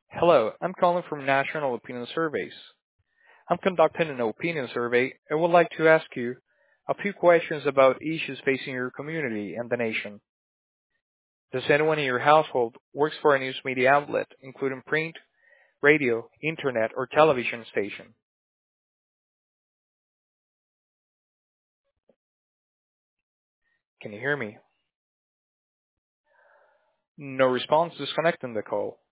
Hello, I'm calling from National Opinion Surveys. I'm conducting an opinion survey and would like to ask you a few questions about issues facing your community and the nation. Does anyone in your household works for a news media outlet, including print, radio, internet, or television station? Can you hear me? No response, disconnecting the call.